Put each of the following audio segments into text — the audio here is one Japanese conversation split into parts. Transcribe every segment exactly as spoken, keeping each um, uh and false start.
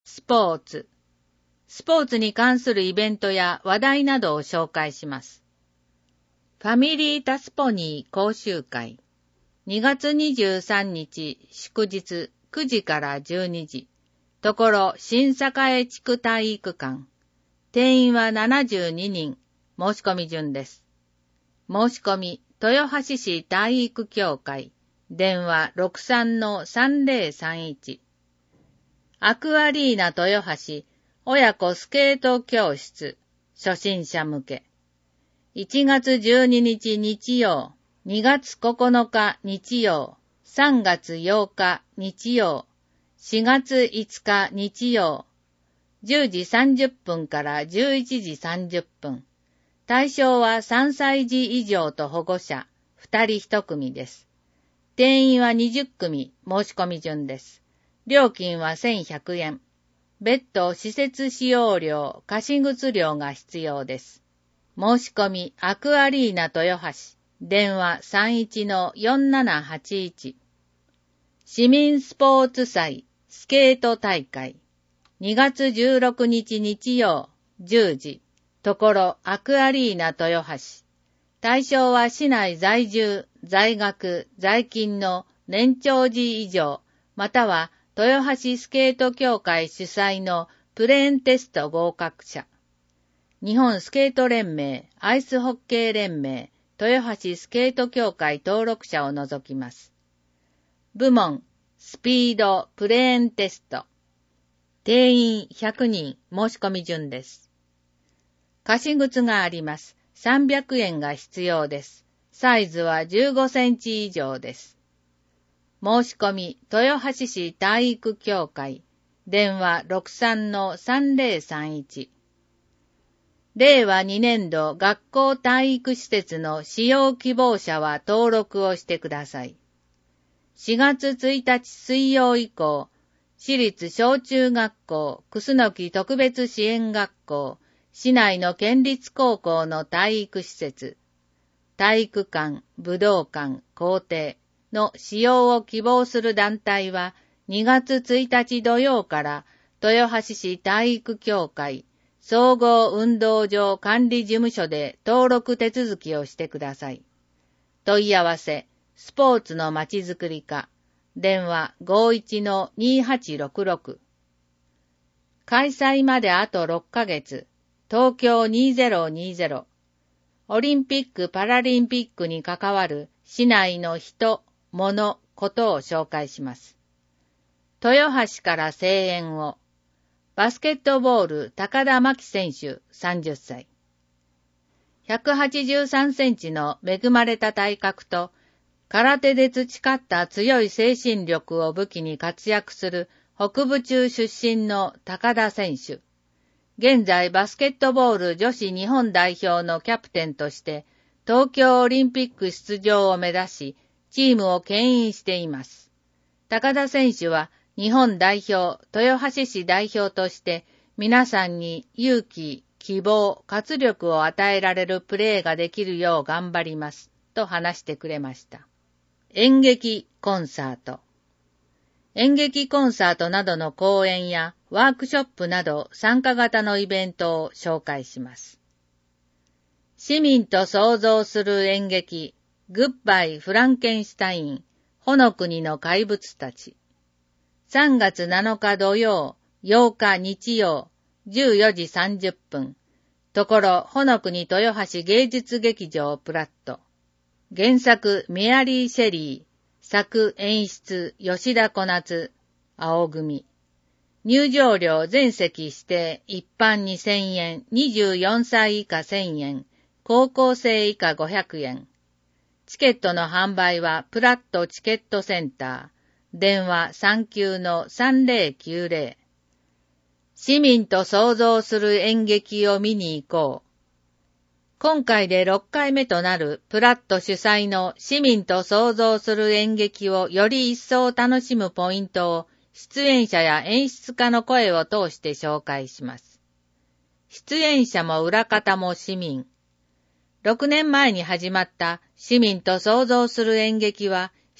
スポーツ。スポーツに関するイベントや話題などを紹介します。ファミリータスポニー講習会。にがつにじゅうさんにち祝日くじからじゅうにじ。ところ新栄地区体育館。定員はななじゅうににん。申し込み順です。申し込み、豊橋市体育協会。電話 ろくさんのさんぜろさんいち。アクアリーナ豊橋親子スケート教室初心者向け。いちがつじゅうににち日曜、にがつここのか日曜、さんがつようか日曜、しがついつか日曜、じゅうじさんじゅっぷんからじゅういちじさんじゅっぷん。対象はさんさいじ以上と保護者、ふたりいち組です。定員はにじゅっくみ、申し込み順です。料金はせんひゃくえん。別途施設使用料、貸靴料が必要です。申し込み、アクアリーナ豊橋、電話 さんいちのよんななはちいち。市民スポーツ祭、スケート大会。にがつじゅうろくにち日曜、じゅうじ。ところアクアリーナ豊橋。対象は市内在住、在学、在勤の年長児以上、または豊橋スケート協会主催のプレーンテスト合格者。日本スケート連盟、アイスホッケー連盟、豊橋スケート協会登録者を除きます。部門、スピード、プレーンテスト。定員ひゃくにん、申し込み順です。貸靴があります。さんびゃくえんが必要です。サイズはじゅうごセンチ以上です。申し込み、豊橋市体育協会。電話 ろくさんのさんぜろさんいち。れいわにねんど学校体育施設の使用希望者は登録をしてください。しがつついたち水曜以降、市立小中学校、楠木特別支援学校、市内の県立高校の体育施設、体育館、武道館、校庭の使用を希望する団体はにがつついたち土曜から豊橋市体育協会総合運動場管理事務所で登録手続きをしてください。問い合わせ、スポーツのまちづくり課、電話 ごいちのにはちろくろく。開催まであとろっかげつ、東京にせんにじゅう。オリンピック・パラリンピックに関わる市内の人、物、ことを紹介します。豊橋から声援を。バスケットボール高田真希選手さんじゅっさい。ひゃくはちじゅうさんセンチの恵まれた体格と空手で培った強い精神力を武器に活躍する北部中出身の高田選手。現在バスケットボール女子日本代表のキャプテンとして東京オリンピック出場を目指しチームを牽引しています。高田選手は日本代表、豊橋市代表として皆さんに勇気、希望、活力を与えられるプレーができるよう頑張りますと話してくれました。演劇コンサート。演劇コンサートなどの講演やワークショップなど参加型のイベントを紹介します。市民と創造する演劇、グッバイ・フランケンシュタイン、ほの国の怪物たち。さんがつなのか土曜、ようか日曜、じゅうよじさんじゅっぷん。ところ、ほの国豊橋芸術劇場プラット。原作、メアリー・シェリー。作、演出、吉田小夏。青組。入場料全席指定、一般にせんえん、にじゅうよんさい以下せんえん、高校生以下ごひゃくえん。チケットの販売はプラットチケットセンター。電話 さんきゅうのさんぜろきゅうぜろ。市民と創造する演劇を見に行こう。今回でろっかいめとなるプラット主催の市民と創造する演劇をより一層楽しむポイントを出演者や演出家の声を通して紹介します。出演者も裏方も市民。ろくねんまえに始まった市民と創造する演劇は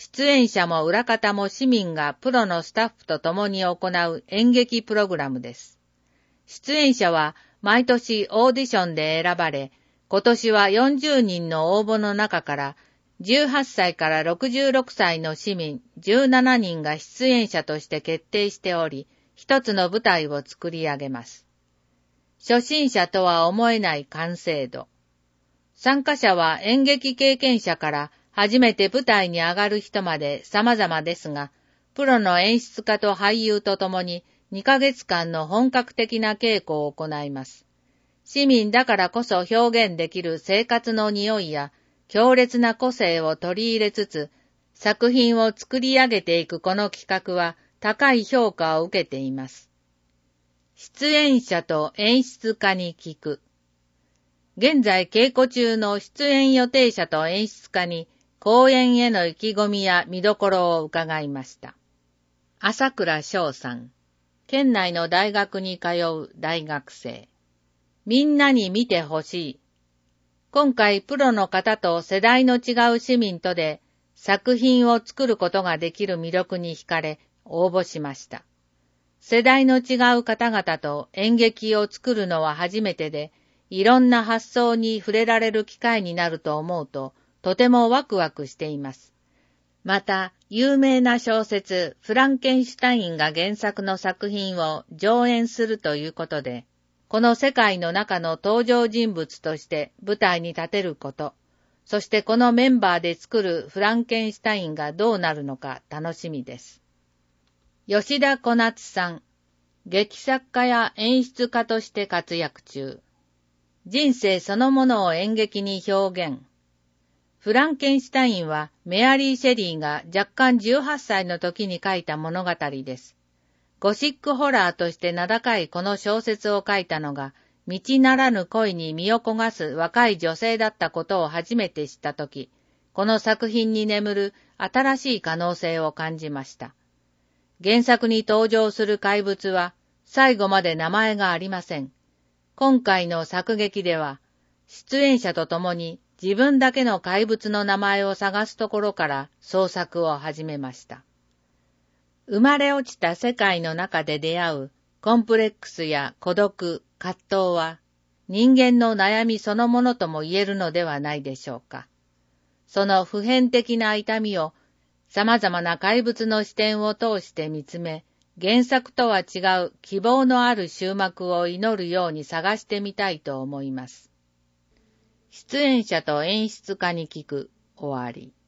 出演者も裏方も市民がプロのスタッフと共に行う演劇プログラムです。出演者は毎年オーディションで選ばれ、今年はよんじゅうにんの応募の中からじゅうはっさいからろくじゅうろくさいの市民じゅうななにんが出演者として決定しており、一つの舞台を作り上げます。初心者とは思えない完成度。参加者は演劇経験者から初めて舞台に上がる人まで様々ですが、プロの演出家と俳優と共ににかげつかんの本格的な稽古を行います。市民だからこそ表現できる生活の匂いや強烈な個性を取り入れつつ、作品を作り上げていくこの企画は高い評価を受けています。出演者と演出家に聞く。現在稽古中の出演予定者と演出家に公演への意気込みや見どころを伺いました。朝倉翔さん、県内の大学に通う大学生。みんなに見てほしい。今回プロの方と世代の違う市民とで作品を作ることができる魅力に惹かれ応募しました。世代の違う方々と演劇を作るのは初めてで、いろんな発想に触れられる機会になると思うと、とてもワクワクしています。また、有名な小説フランケンシュタインが原作の作品を上演するということで、この世界の中の登場人物として舞台に立てること、そしてこのメンバーで作るフランケンシュタインがどうなるのか楽しみです。吉田小夏さん、劇作家や演出家として活躍中。人生そのものを演劇に表現。フランケンシュタインはメアリー・シェリーが若干じゅうはっさいの時に書いた物語です。ゴシックホラーとして名高いこの小説を書いたのが、道ならぬ恋に身を焦がす若い女性だったことを初めて知ったとき、この作品に眠る新しい可能性を感じました。原作に登場する怪物は最後まで名前がありません。今回の作劇では、出演者と共に自分だけの怪物の名前を探すところから創作を始めました。生まれ落ちた世界の中で出会うコンプレックスや孤独、葛藤は人間の悩みそのものとも言えるのではないでしょうか。その普遍的な痛みを様々な怪物の視点を通して見つめ、原作とは違う希望のある終幕を祈るように探してみたいと思います。出演者と演出家に聞く終わり。